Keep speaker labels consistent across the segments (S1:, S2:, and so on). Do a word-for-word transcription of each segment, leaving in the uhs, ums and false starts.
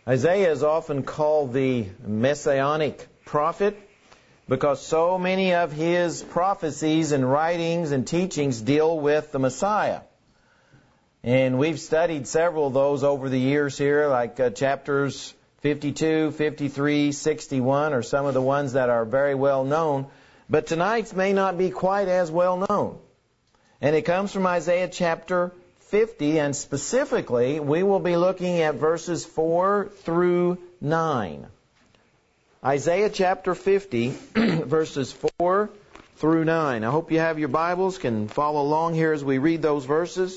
S1: Isaiah is often called the messianic prophet because so many of his prophecies and writings and teachings deal with the Messiah. And we've studied several of those over the years here, like uh, chapters fifty-two, fifty-three, sixty-one are some of the ones that are very well known. But tonight's may not be quite as well known. And it comes from Isaiah chapter fifty, and specifically we will be looking at verses four through nine. Isaiah chapter fifty, verses four through nine. I hope you have your Bibles, can follow along here as we read those verses.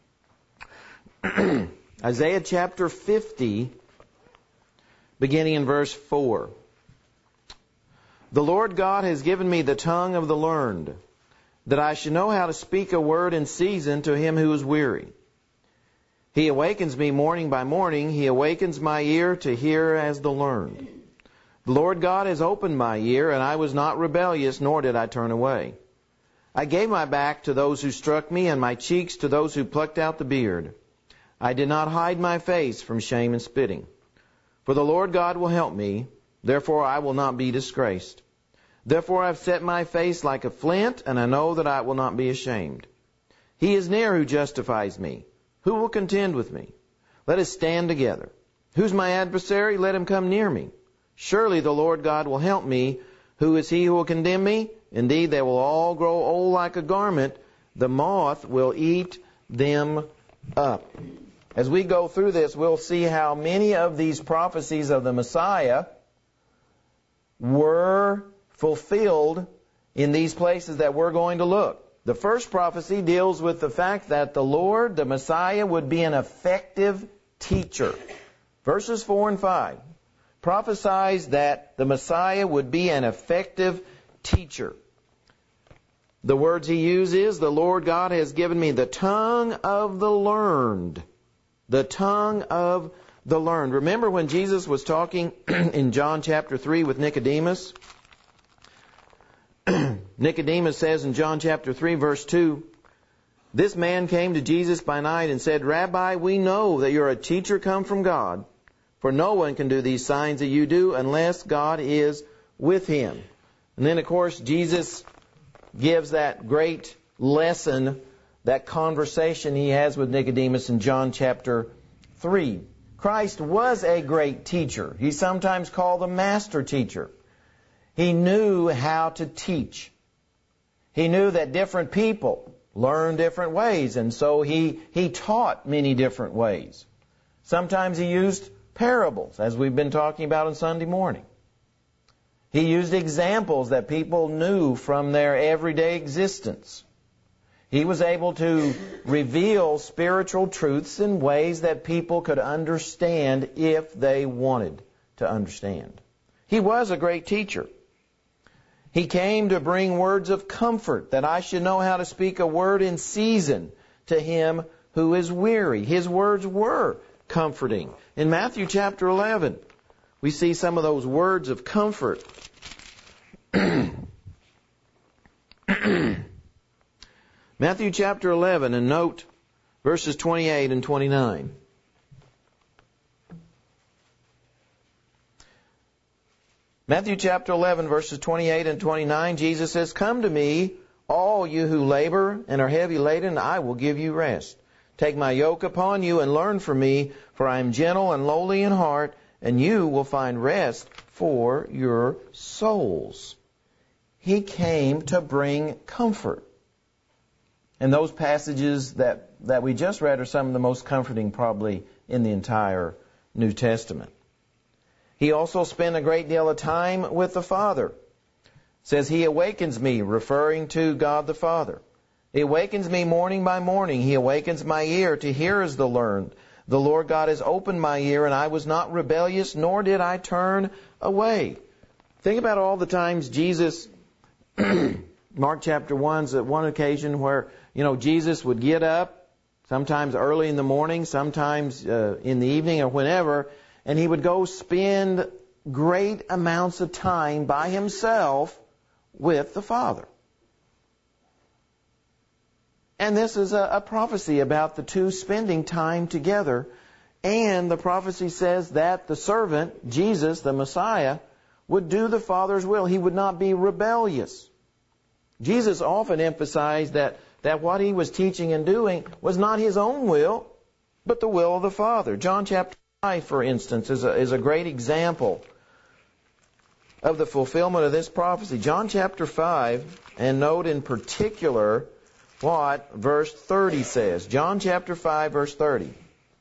S1: Isaiah chapter fifty, beginning in verse four. The Lord God has given me the tongue of the learned, that I should know how to speak a word in season to him who is weary. He awakens me morning by morning. He awakens my ear to hear as the learned. The Lord God has opened my ear, and I was not rebellious, nor did I turn away. I gave my back to those who struck me, and my cheeks to those who plucked out the beard. I did not hide my face from shame and spitting. For the Lord God will help me, therefore I will not be disgraced. Therefore I have set my face like a flint, and I know that I will not be ashamed. He is near who justifies me. Who will contend with me? Let us stand together. Who's my adversary? Let him come near me. Surely the Lord God will help me. Who is he who will condemn me? Indeed, they will all grow old like a garment. The moth will eat them up. As we go through this, we'll see how many of these prophecies of the Messiah were fulfilled in these places that we're going to look. The first prophecy deals with the fact that the Lord, the Messiah, would be an effective teacher. Verses four and five prophesies that the Messiah would be an effective teacher. The words he uses, the Lord God has given me the tongue of the learned. The tongue of the learned. Remember when Jesus was talking in John chapter three with Nicodemus? Nicodemus says in John chapter three, verse two, this man came to Jesus by night and said, Rabbi, we know that you're a teacher come from God, for no one can do these signs that you do unless God is with him. And then, of course, Jesus gives that great lesson, that conversation he has with Nicodemus in John chapter three. Christ was a great teacher. He's sometimes called a master teacher. He knew how to teach. He knew that different people learn different ways, and so he, he taught many different ways. Sometimes he used parables, as we've been talking about on Sunday morning. He used examples that people knew from their everyday existence. He was able to reveal spiritual truths in ways that people could understand if they wanted to understand. He was a great teacher. He came to bring words of comfort, that I should know how to speak a word in season to him who is weary. His words were comforting. In Matthew chapter eleven, we see some of those words of comfort. Matthew chapter eleven, and note verses twenty-eight and twenty-nine. Matthew chapter eleven, verses twenty-eight and twenty-nine, Jesus says, Come to me, all you who labor and are heavy laden, and I will give you rest. Take my yoke upon you and learn from me, for I am gentle and lowly in heart, and you will find rest for your souls. He came to bring comfort. And those passages that, that we just read are some of the most comforting probably in the entire New Testament. He also spent a great deal of time with the Father. It says, He awakens me, referring to God the Father. He awakens me morning by morning. He awakens my ear to hear as the learned. The Lord God has opened my ear, and I was not rebellious, nor did I turn away. Think about all the times Jesus, Mark chapter one's at one occasion where, you know, Jesus would get up, sometimes early in the morning, sometimes uh, in the evening or whenever, and he would go spend great amounts of time by himself with the Father. And this is a, a prophecy about the two spending time together And the prophecy says that the servant, Jesus, the Messiah, would do the Father's will. He would not be rebellious. Jesus often emphasized that, that what he was teaching and doing was not his own will, but the will of the Father. John chapter five, for instance, is a, is a great example of the fulfillment of this prophecy. John chapter five, and note in particular what verse thirty says. John chapter five, verse thirty.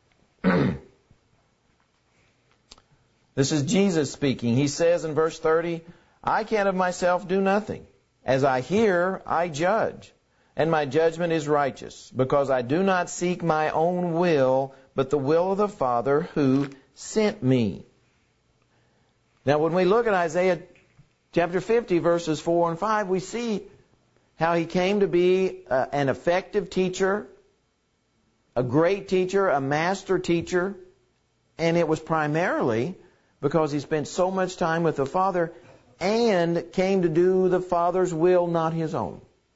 S1: This is Jesus speaking. He says in verse thirty, I can of myself do nothing. As I hear, I judge, and my judgment is righteous, because I do not seek my own will, but the will of the Father who sent me. Now, when we look at Isaiah chapter fifty, verses four and five, we see how he came to be uh, an effective teacher, a great teacher, a master teacher, and it was primarily because he spent so much time with the Father and came to do the Father's will, not his own.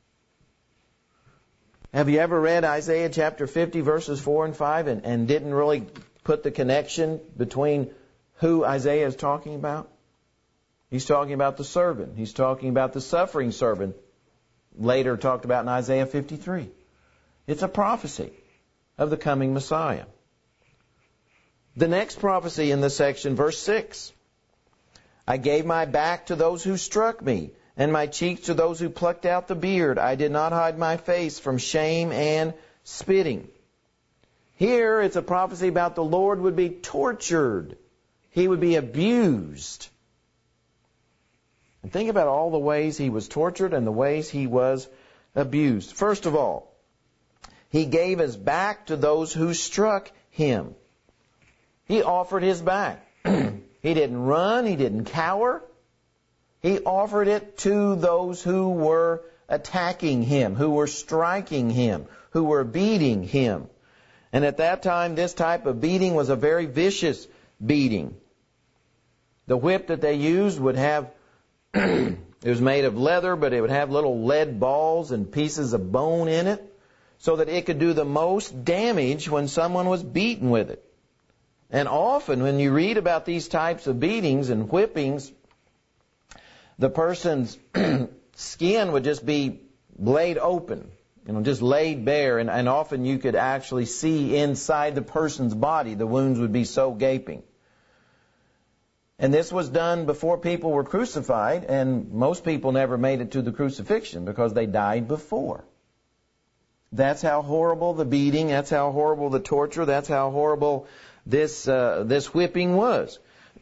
S1: Have you ever read Isaiah chapter fifty, verses four and five, and, and didn't really put the connection between who Isaiah is talking about? He's talking about the servant. He's talking about the suffering servant, later talked about in Isaiah fifty-three. It's a prophecy of the coming Messiah. The next prophecy in this section, verse six. I gave my back to those who struck me, and my cheeks to those who plucked out the beard. I did not hide my face from shame and spitting. Here it's a prophecy about the Lord would be tortured. He would be abused. And think about all the ways he was tortured and the ways he was abused. First of all, he gave his back to those who struck him. He offered his back. He didn't run. He didn't cower. He offered it to those who were attacking him, who were striking him, who were beating him. And at that time, this type of beating was a very vicious beating. The whip that they used would have, it was made of leather, but it would have little lead balls and pieces of bone in it, so that it could do the most damage when someone was beaten with it. And often when you read about these types of beatings and whippings, the person's skin would just be laid open, you know, just laid bare, and, and often you could actually see inside the person's body. The wounds would be so gaping. And this was done before people were crucified, and most people never made it to the crucifixion because they died before. That's how horrible the beating, that's how horrible the torture, that's how horrible this uh, this whipping was.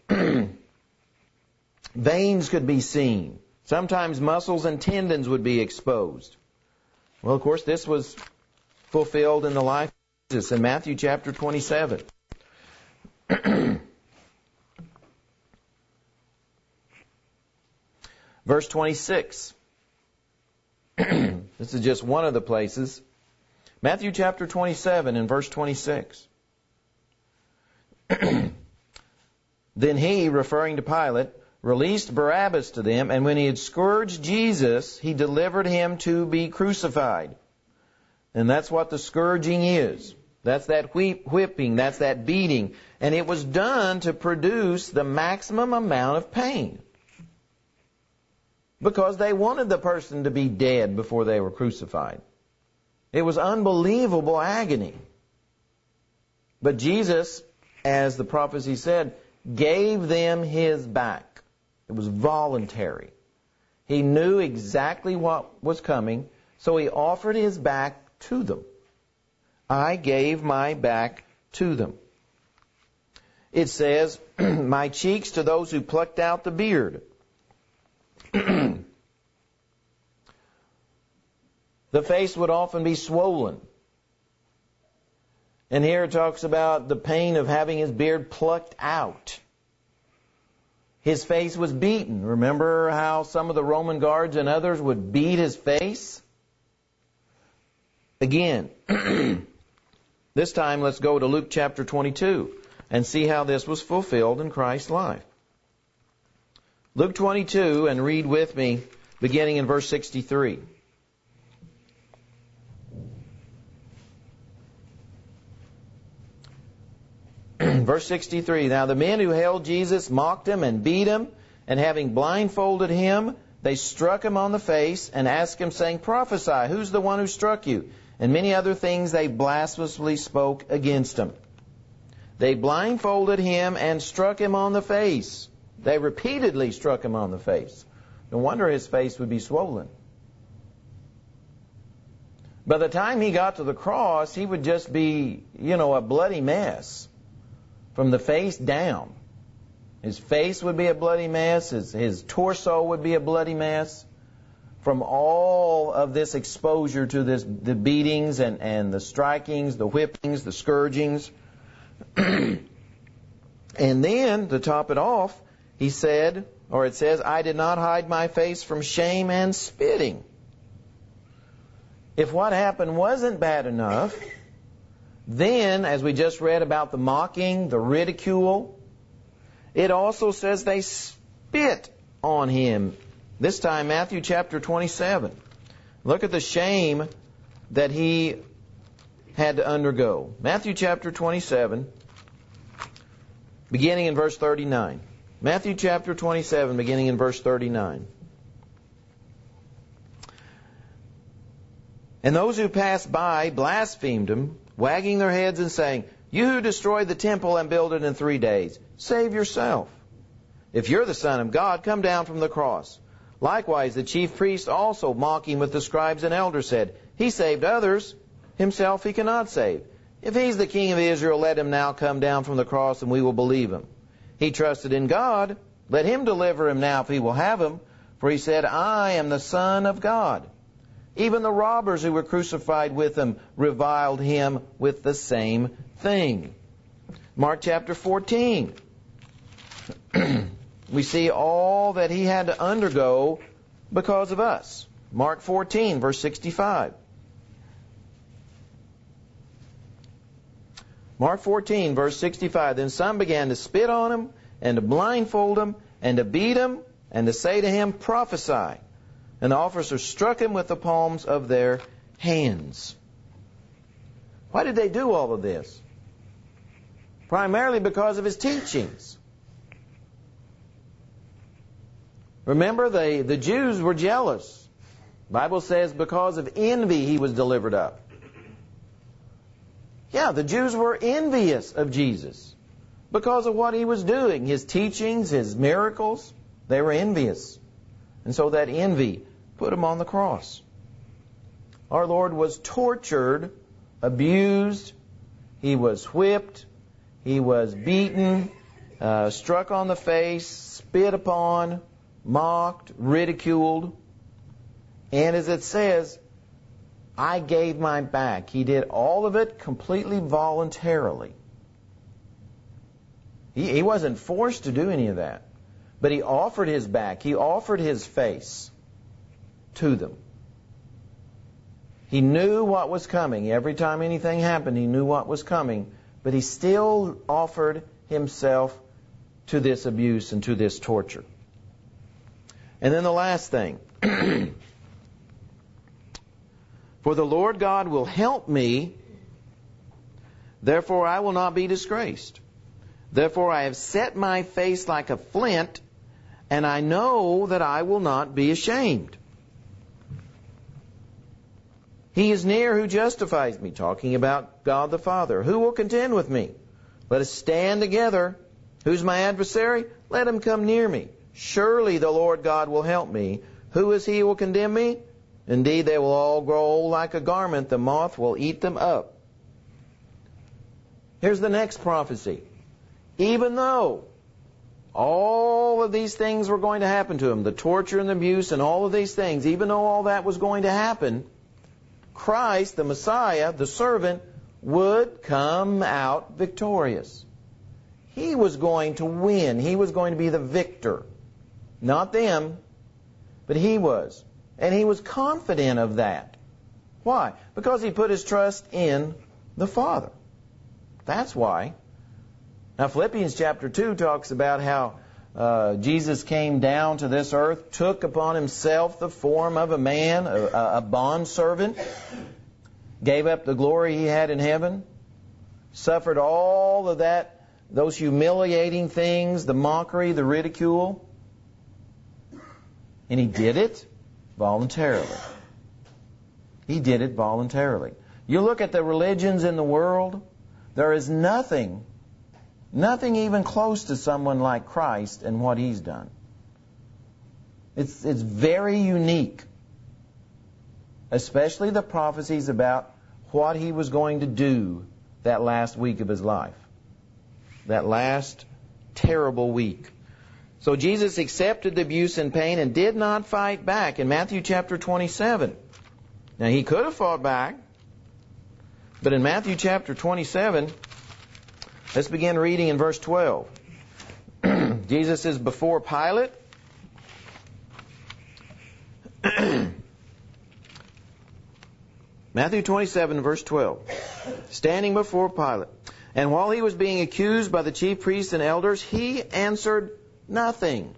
S1: Veins could be seen. Sometimes muscles and tendons would be exposed. Well, of course, this was fulfilled in the life of Jesus in Matthew chapter twenty-seven. Verse twenty-six. This is just one of the places. Matthew chapter twenty-seven and verse twenty-six. Then he, referring to Pilate, released Barabbas to them, and when he had scourged Jesus, he delivered him to be crucified. And that's what the scourging is. That's that whipping, that's that beating. And it was done to produce the maximum amount of pain, because they wanted the person to be dead before they were crucified. It was unbelievable agony. But Jesus, as the prophecy said, gave them his back. It was voluntary. He knew exactly what was coming, so he offered his back to them. I gave my back to them. It says, my cheeks to those who plucked out the beard. The face would often be swollen. And here it talks about the pain of having his beard plucked out. His face was beaten. Remember how some of the Roman guards and others would beat his face? Again, this time let's go to Luke chapter twenty-two and see how this was fulfilled in Christ's life. Luke twenty-two, and read with me, beginning in verse sixty-three. Verse sixty-three, now the men who held Jesus mocked him and beat him, and having blindfolded him, they struck him on the face and asked him, saying, Prophesy, who's the one who struck you? And many other things they blasphemously spoke against him. They blindfolded him and struck him on the face. They repeatedly struck him on the face. No wonder his face would be swollen. By the time he got to the cross, he would just be, you know, a bloody mess from the face down. His face would be a bloody mess. His, his torso would be a bloody mess from all of this exposure to this, the beatings and, and the strikings, the whippings, the scourgings. And then, to top it off, he said, or it says, I did not hide my face from shame and spitting. If what happened wasn't bad enough, then, as we just read about the mocking, the ridicule, it also says they spit on him. This time, Matthew chapter twenty-seven. Look at the shame that he had to undergo. Matthew chapter twenty-seven, beginning in verse thirty-nine. Matthew chapter twenty-seven, beginning in verse thirty-nine. And those who passed by blasphemed him, wagging their heads and saying, You who destroyed the temple and build it in three days, save yourself. If you're the Son of God, come down from the cross. Likewise, the chief priests also, mocking with the scribes and elders, said, He saved others, himself he cannot save. If he's the King of Israel, let him now come down from the cross, and we will believe him. He trusted in God. Let him deliver him now if he will have him. For he said, I am the Son of God. Even the robbers who were crucified with him reviled him with the same thing. Mark chapter fourteen. We see all that he had to undergo because of us. Mark fourteen, verse sixty-five. Mark fourteen, verse sixty-five. Then some began to spit on him, and to blindfold him, and to beat him, and to say to him, Prophesy. And the officers struck him with the palms of their hands. Why did they do all of this? Primarily because of his teachings. Remember, the, the Jews were jealous. The Bible says because of envy he was delivered up. Yeah, the Jews were envious of Jesus because of what he was doing. His teachings, his miracles, they were envious. And so that envy put him on the cross. Our Lord was tortured, abused, he was whipped, he was beaten, uh, struck on the face, spit upon, mocked, ridiculed. And as it says, I gave my back. He did all of it completely voluntarily. He, he wasn't forced to do any of that. But he offered his back. He offered his face to them. He knew what was coming. Every time anything happened, he knew what was coming. But he still offered himself to this abuse and to this torture. And then the last thing. For the Lord God will help me, therefore I will not be disgraced. Therefore I have set my face like a flint, and I know that I will not be ashamed. He is near who justifies me, talking about God the Father. Who will contend with me? Let us stand together. Who's my adversary? Let him come near me. Surely the Lord God will help me. Who is he who will condemn me? Indeed, they will all grow old like a garment. The moth will eat them up. Here's the next prophecy. Even though all of these things were going to happen to him, the torture and the abuse and all of these things, even though all that was going to happen, Christ, the Messiah, the servant, would come out victorious. He was going to win. He was going to be the victor. Not them, but he was. And he was confident of that. Why? Because he put his trust in the Father. That's why. Now Philippians chapter two talks about how uh, Jesus came down to this earth, took upon himself the form of a man, a, a bondservant, gave up the glory he had in heaven, suffered all of that those humiliating things, the mockery, the ridicule. And He did it voluntarily. He did it voluntarily. You look at the religions in the world, there is nothing, nothing even close to someone like Christ and what He's done. It's, it's very unique. Especially the prophecies about what He was going to do that last week of His life. That last terrible week. So Jesus accepted the abuse and pain and did not fight back in Matthew chapter twenty-seven. Now He could have fought back, but in Matthew chapter twenty-seven, let's begin reading in verse twelve. Jesus is before Pilate. Matthew twenty-seven, verse twelve. Standing before Pilate. And while he was being accused by the chief priests and elders, he answered nothing.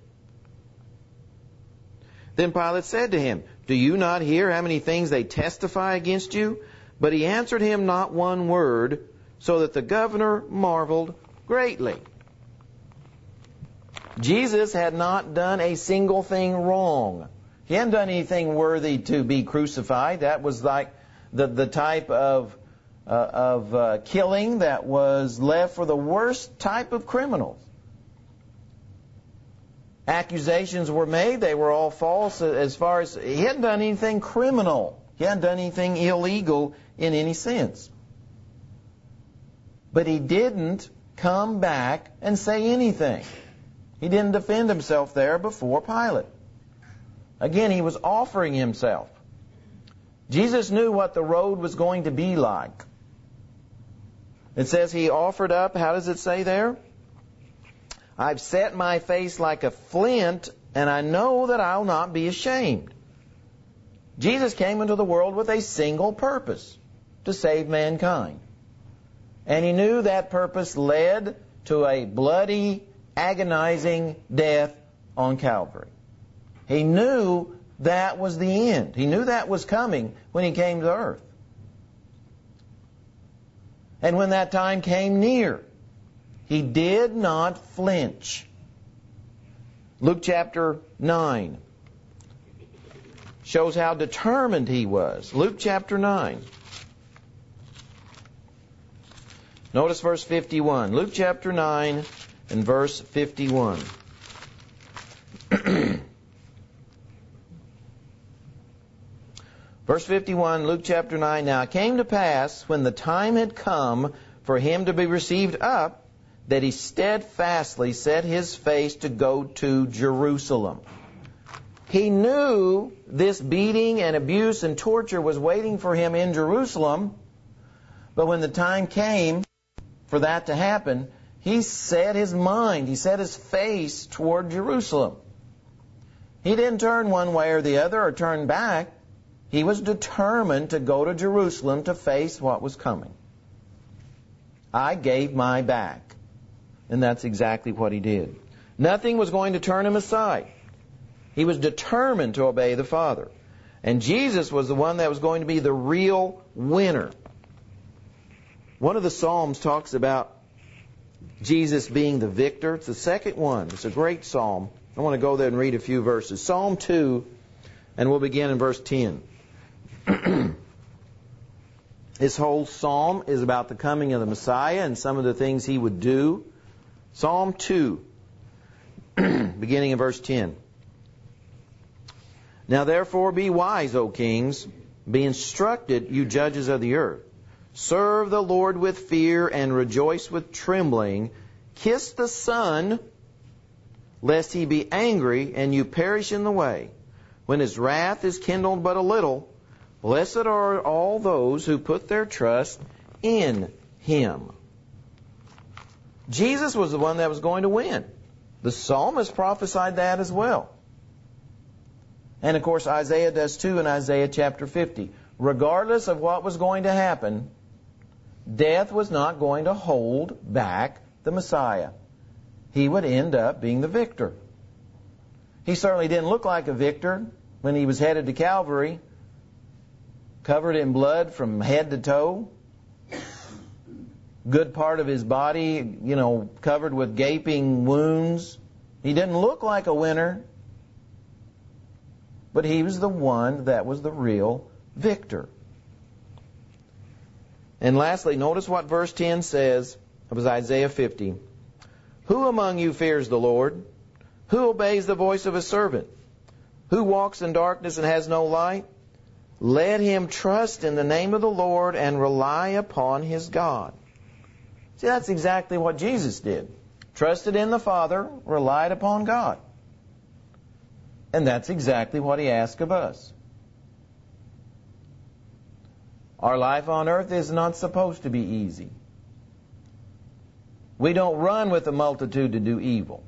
S1: Then Pilate said to him, Do you not hear how many things they testify against you? But he answered him not one word, so that the governor marveled greatly. Jesus had not done a single thing wrong. He hadn't done anything worthy to be crucified. That was like the, the type of, uh, of uh, killing that was left for the worst type of criminals. Accusations were made. They were all false as far as he hadn't done anything criminal. He hadn't done anything illegal in any sense. But he didn't come back and say anything. He didn't defend himself there before Pilate. Again, he was offering himself. Jesus knew what the road was going to be like. It says he offered up, how does it say there? I've set my face like a flint, and I know that I'll not be ashamed. Jesus came into the world with a single purpose, to save mankind. And he knew that purpose led to a bloody, agonizing death on Calvary. He knew that was the end. He knew that was coming when he came to earth. And when that time came near, he did not flinch. Luke chapter nine shows how determined he was. Luke chapter nine. Notice verse fifty-one. Luke chapter nine and verse fifty-one. Verse fifty-one, Luke chapter nine. Now it came to pass, when the time had come for him to be received up, that he steadfastly set his face to go to Jerusalem. He knew this beating and abuse and torture was waiting for him in Jerusalem, but when the time came for that to happen, he set his mind, he set his face toward Jerusalem. He didn't turn one way or the other or turn back. He was determined to go to Jerusalem to face what was coming. I gave my back. And that's exactly what he did. Nothing was going to turn him aside. He was determined to obey the Father. And Jesus was the one that was going to be the real winner. One of the Psalms talks about Jesus being the victor. It's the second one. It's a great psalm. I want to go there and read a few verses. Psalm two, and we'll begin in verse ten. This whole psalm is about the coming of the Messiah and some of the things he would do. Psalm two, beginning in verse ten. Now therefore be wise, O kings, be instructed, you judges of the earth. Serve the Lord with fear and rejoice with trembling. Kiss the Son, lest he be angry and you perish in the way. When his wrath is kindled but a little, blessed are all those who put their trust in him. Jesus was the one that was going to win. The psalmist prophesied that as well. And of course Isaiah does too in Isaiah chapter fifty. Regardless of what was going to happen, death was not going to hold back the Messiah. He would end up being the victor. He certainly didn't look like a victor when he was headed to Calvary, covered in blood from head to toe. good part of his body, you know, covered with gaping wounds. He didn't look like a winner, but he was the one that was the real victor. And lastly, notice what verse ten says. It was Isaiah fifty. Who among you fears the Lord? Who obeys the voice of his servant? Who walks in darkness and has no light? Let him trust in the name of the Lord and rely upon his God. See, that's exactly what Jesus did. Trusted in the Father, relied upon God. And that's exactly what he asked of us. Our life on earth is not supposed to be easy. We don't run with the multitude to do evil.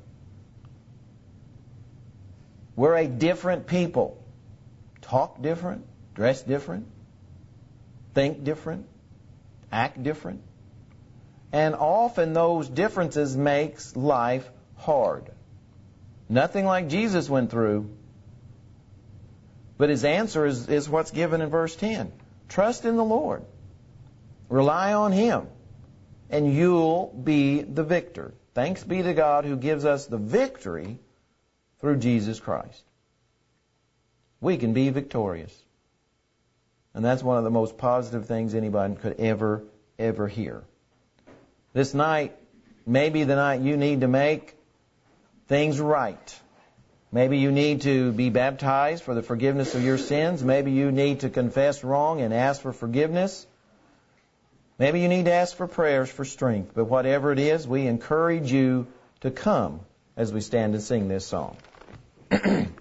S1: We're a different people. Talk different, dress different, think different, act different. And often those differences makes life hard. Nothing like Jesus went through. But his answer is, is what's given in verse ten. Trust in the Lord. Rely on him. And you'll be the victor. Thanks be to God who gives us the victory through Jesus Christ. We can be victorious. And that's one of the most positive things anybody could ever, ever hear. This night may be the night you need to make things right. Maybe you need to be baptized for the forgiveness of your sins. Maybe you need to confess wrong and ask for forgiveness. Maybe you need to ask for prayers for strength. But whatever it is, we encourage you to come as we stand and sing this song.